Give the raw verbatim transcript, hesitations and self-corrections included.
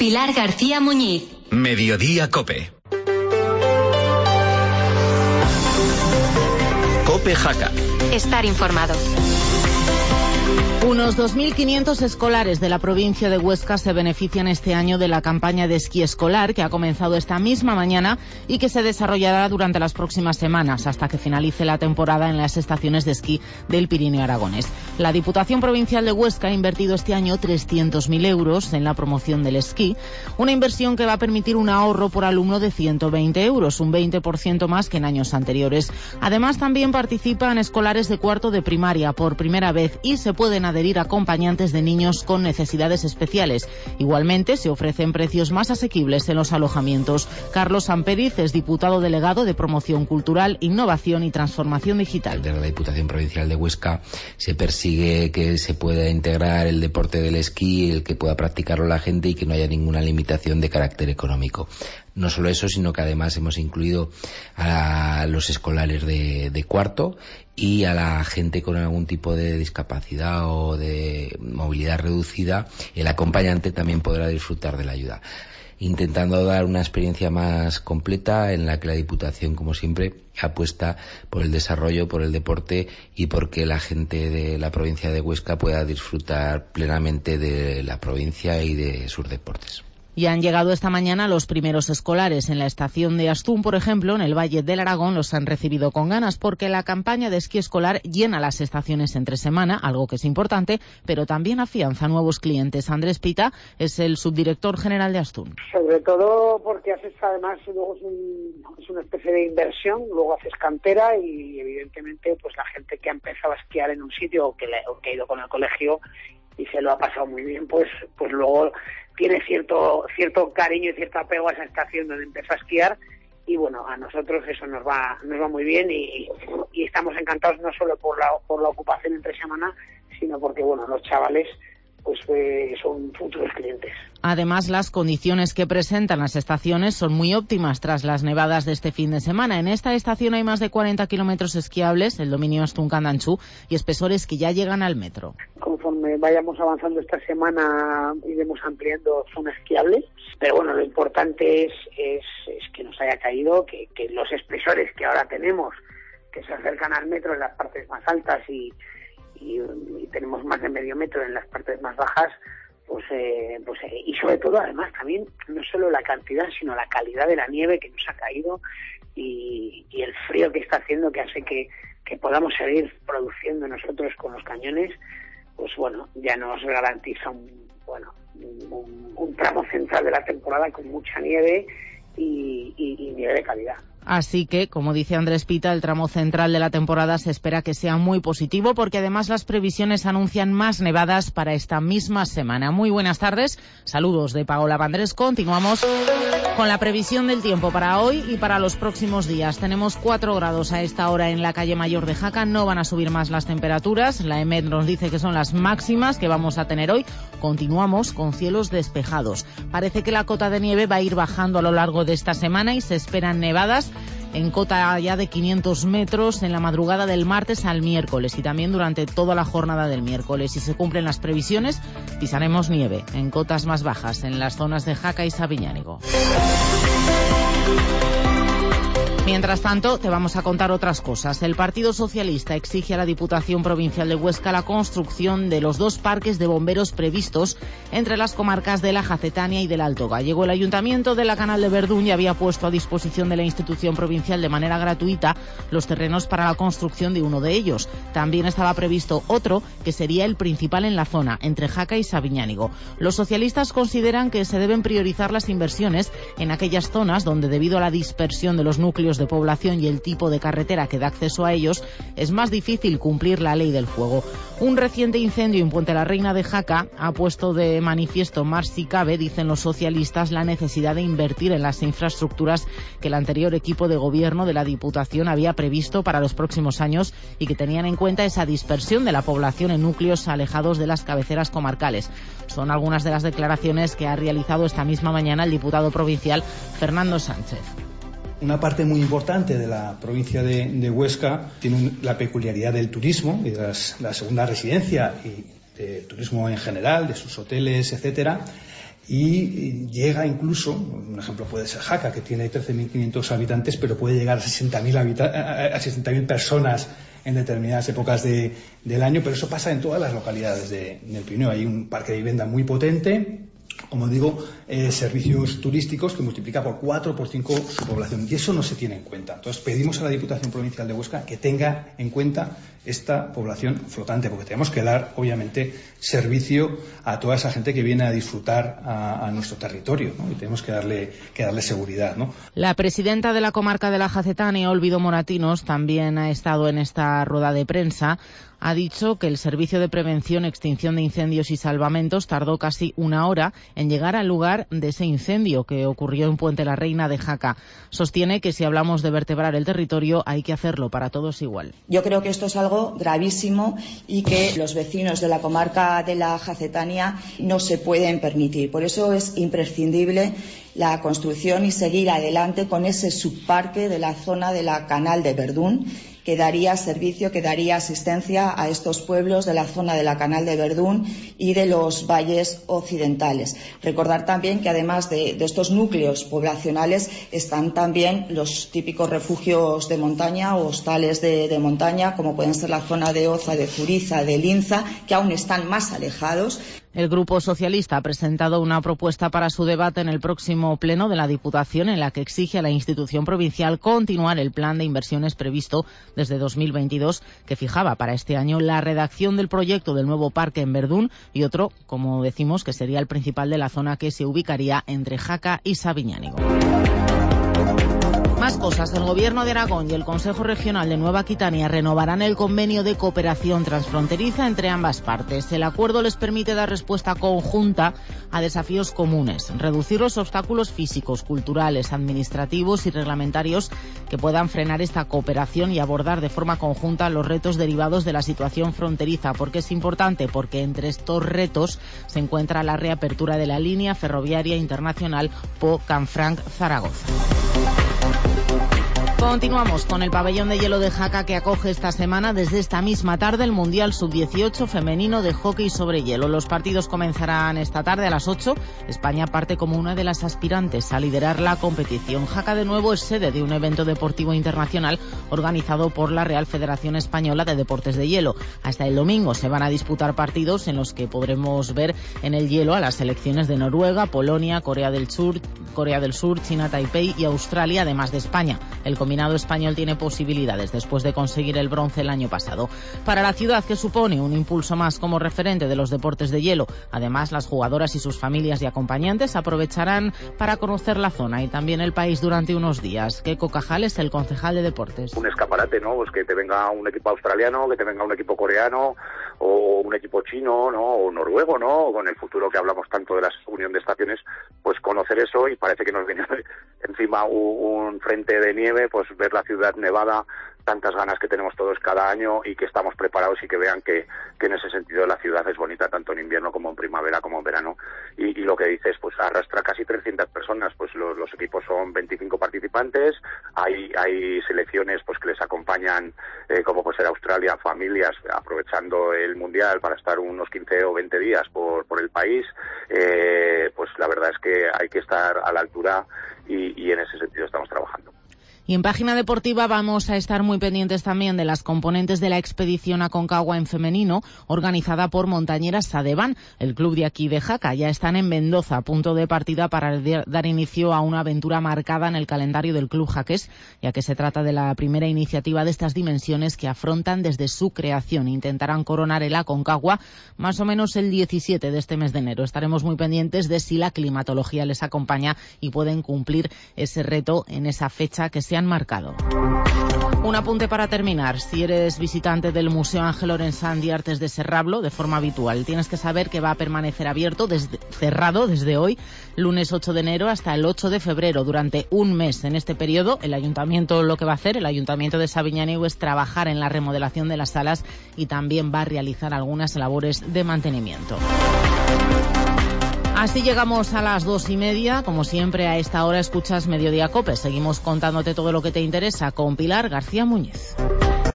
Pilar García Muñiz. Mediodía Cope. Cope Jaca. Estar informado. Unos dos mil quinientos escolares de la provincia de Huesca se benefician este año de la campaña de esquí escolar que ha comenzado esta misma mañana y que se desarrollará durante las próximas semanas hasta que finalice la temporada en las estaciones de esquí del Pirineo Aragonés. La Diputación Provincial de Huesca ha invertido este año trescientos mil euros en la promoción del esquí, una inversión que va a permitir un ahorro por alumno de ciento veinte euros, un veinte por ciento más que en años anteriores. Además, también participan escolares de cuarto de primaria por primera vez y se pueden adherir acompañantes de niños con necesidades especiales. Igualmente, se ofrecen precios más asequibles en los alojamientos. Carlos Amperiz es diputado delegado de Promoción Cultural, Innovación y Transformación Digital. De la Diputación Provincial de Huesca se persigue que se pueda integrar el deporte del esquí, el que pueda practicarlo la gente y que no haya ninguna limitación de carácter económico. No solo eso, sino que además hemos incluido a los escolares de, de cuarto y a la gente con algún tipo de discapacidad o de movilidad reducida. El acompañante también podrá disfrutar de la ayuda, intentando dar una experiencia más completa en la que la Diputación, como siempre, apuesta por el desarrollo, por el deporte y porque la gente de la provincia de Huesca pueda disfrutar plenamente de la provincia y de sus deportes. Y han llegado esta mañana los primeros escolares. En la estación de Astún, por ejemplo, en el Valle del Aragón, los han recibido con ganas porque la campaña de esquí escolar llena las estaciones entre semana, algo que es importante, pero también afianza nuevos clientes. Andrés Pita es el subdirector general de Astún. Sobre todo porque haces, además, luego es, un, es una especie de inversión, luego haces cantera y, evidentemente, pues la gente que ha empezado a esquiar en un sitio o que, le, o que ha ido con el colegio y se lo ha pasado muy bien, pues, pues luego tiene cierto cierto cariño y cierto apego a esa estación donde empezó a esquiar y bueno, a nosotros eso nos va nos va muy bien y, y estamos encantados no solo por la por la ocupación entre semana, sino porque bueno, los chavales pues eh, son futuros clientes. Además, las condiciones que presentan las estaciones son muy óptimas tras las nevadas de este fin de semana. En esta estación hay más de cuarenta kilómetros esquiables, el dominio Astún-Candanchú, y espesores que ya llegan al metro. Conforme vayamos avanzando esta semana, iremos ampliando zonas esquiables, pero bueno, lo importante es, es, es que nos haya caído, que, que los espesores que ahora tenemos, que se acercan al metro en las partes más altas y Y, y tenemos más de medio metro en las partes más bajas, pues, eh, pues eh, y sobre todo además también no solo la cantidad sino la calidad de la nieve que nos ha caído y, y el frío que está haciendo que hace que, que podamos seguir produciendo nosotros con los cañones, pues bueno, ya nos garantiza un, bueno, un, un tramo central de la temporada con mucha nieve y, y, y nieve de calidad. Así que, como dice Andrés Pita, el tramo central de la temporada se espera que sea muy positivo porque además las previsiones anuncian más nevadas para esta misma semana. Muy buenas tardes, saludos de Paola Vandrés. Continuamos con la previsión del tiempo para hoy y para los próximos días. Tenemos cuatro grados a esta hora en la calle Mayor de Jaca, no van a subir más las temperaturas. La E M E D nos dice que son las máximas que vamos a tener hoy. Continuamos con cielos despejados. Parece que la cota de nieve va a ir bajando a lo largo de esta semana y se esperan nevadas en cota ya de quinientos metros en la madrugada del martes al miércoles y también durante toda la jornada del miércoles. Si se cumplen las previsiones, pisaremos nieve en cotas más bajas en las zonas de Jaca y Sabiñánigo. Mientras tanto, te vamos a contar otras cosas. El Partido Socialista exige a la Diputación Provincial de Huesca la construcción de los dos parques de bomberos previstos entre las comarcas de la Jacetania y del Alto Gállego. El Ayuntamiento de la Canal de Verdún ya había puesto a disposición de la institución provincial de manera gratuita los terrenos para la construcción de uno de ellos. También estaba previsto otro, que sería el principal en la zona, entre Jaca y Sabiñánigo. Los socialistas consideran que se deben priorizar las inversiones en aquellas zonas donde, debido a la dispersión de los núcleos de población y el tipo de carretera que da acceso a ellos, es más difícil cumplir la ley del fuego. Un reciente incendio en Puente la Reina de Jaca ha puesto de manifiesto más si cabe, dicen los socialistas, la necesidad de invertir en las infraestructuras que el anterior equipo de gobierno de la Diputación había previsto para los próximos años y que tenían en cuenta esa dispersión de la población en núcleos alejados de las cabeceras comarcales. Son algunas de las declaraciones que ha realizado esta misma mañana el diputado provincial Fernando Sánchez. Una parte muy importante de la provincia de, de Huesca tiene un, la peculiaridad del turismo y de las, la segunda residencia y de turismo en general, de sus hoteles, etcétera. y llega incluso, un ejemplo puede ser Jaca, que tiene trece mil quinientos habitantes, pero puede llegar a sesenta mil habita- a sesenta mil personas en determinadas épocas de, del año, pero eso pasa en todas las localidades de, del Pirineo. Hay un parque de vivienda muy potente, como digo, eh, servicios turísticos que multiplica por cuatro, por cinco su población, y eso no se tiene en cuenta. Entonces pedimos a la Diputación Provincial de Huesca que tenga en cuenta esta población flotante, porque tenemos que dar, obviamente, servicio a toda esa gente que viene a disfrutar a, a nuestro territorio, ¿no? Y tenemos que darle, que darle seguridad, ¿no? La presidenta de la comarca de la Jacetania, Olvido Moratinos, también ha estado en esta rueda de prensa. Ha dicho que el Servicio de Prevención, Extinción de Incendios y Salvamentos tardó casi una hora en llegar al lugar de ese incendio que ocurrió en Puente la Reina de Jaca. Sostiene que si hablamos de vertebrar el territorio hay que hacerlo para todos igual. Yo creo que esto es algo gravísimo y que los vecinos de la comarca de la Jacetania no se pueden permitir. Por eso es imprescindible la construcción y seguir adelante con ese subparque de la zona de la Canal de Verdún, que daría servicio, que daría asistencia a estos pueblos de la zona de la Canal de Verdún y de los valles occidentales. Recordar también que además de, de estos núcleos poblacionales están también los típicos refugios de montaña o hostales de, de montaña, como pueden ser la zona de Oza, de Zuriza, de Linza, que aún están más alejados. El Grupo Socialista ha presentado una propuesta para su debate en el próximo pleno de la Diputación, en la que exige a la institución provincial continuar el plan de inversiones previsto desde dos mil veintidós, que fijaba para este año la redacción del proyecto del nuevo parque en Verdún y otro, como decimos, que sería el principal de la zona, que se ubicaría entre Jaca y Sabiñánigo. Más cosas. El Gobierno de Aragón y el Consejo Regional de Nueva Aquitania renovarán el convenio de cooperación transfronteriza entre ambas partes. El acuerdo les permite dar respuesta conjunta a desafíos comunes, reducir los obstáculos físicos, culturales, administrativos y reglamentarios que puedan frenar esta cooperación y abordar de forma conjunta los retos derivados de la situación fronteriza. ¿Por qué es importante? Porque entre estos retos se encuentra la reapertura de la línea ferroviaria internacional Po-Canfranc-Zaragoza. Continuamos con el pabellón de hielo de Jaca, que acoge esta semana, desde esta misma tarde, el Mundial sub dieciocho femenino de hockey sobre hielo. Los partidos comenzarán esta tarde a las ocho. España parte como una de las aspirantes a liderar la competición. Jaca, de nuevo, es sede de un evento deportivo internacional organizado por la Real Federación Española de Deportes de Hielo. Hasta el domingo se van a disputar partidos en los que podremos ver en el hielo a las selecciones de Noruega, Polonia, Corea del Sur, Corea del Sur, China, Taipei y Australia, además de España. El combinado español tiene posibilidades después de conseguir el bronce el año pasado. Para la ciudad, que supone un impulso más como referente de los deportes de hielo. Además, las jugadoras y sus familias y acompañantes aprovecharán para conocer la zona y también el país durante unos días. Keiko Cajales, el concejal de deportes. Un escaparate, ¿no? Pues que te venga un equipo australiano, que te venga un equipo coreano o un equipo chino, ¿no? O noruego, ¿no? O con el futuro que hablamos tanto de la unión de estaciones, pues conocer eso, y parece que nos viene encima un, un frente de nieve, pues ver la ciudad nevada, tantas ganas que tenemos todos cada año y que estamos preparados, y que vean que, que en ese sentido la ciudad es bonita tanto en invierno como en primavera como en verano. Y, y lo que dices, pues arrastra casi trescientas personas, pues los, los equipos son veinticinco participantes, hay hay selecciones pues que les acompañan, eh, como puede ser Australia, familias aprovechando el Mundial para estar unos quince o veinte días por, por el país. Eh, pues la verdad es que hay que estar a la altura y, y en ese sentido estamos trabajando. Y en página deportiva vamos a estar muy pendientes también de las componentes de la expedición Aconcagua en femenino, organizada por Montañeras Sadeban. El club de aquí de Jaca ya están en Mendoza, punto de partida para dar inicio a una aventura marcada en el calendario del club jaqués, ya que se trata de la primera iniciativa de estas dimensiones que afrontan desde su creación. Intentarán coronar el Aconcagua más o menos el diecisiete de este mes de enero. Estaremos muy pendientes de si la climatología les acompaña y pueden cumplir ese reto en esa fecha que se han marcado. Un apunte para terminar. Si eres visitante del Museo Ángel Lorenzán de Artes de Serrablo, de forma habitual, tienes que saber que va a permanecer abierto, desde, cerrado desde hoy, lunes ocho de enero, hasta el ocho de febrero, durante un mes. En este periodo, el Ayuntamiento lo que va a hacer, el Ayuntamiento de Sabiñánigo, es trabajar en la remodelación de las salas y también va a realizar algunas labores de mantenimiento. Así llegamos a las dos y media. Como siempre, a esta hora escuchas Mediodía COPE. Seguimos contándote todo lo que te interesa con Pilar García Muñiz.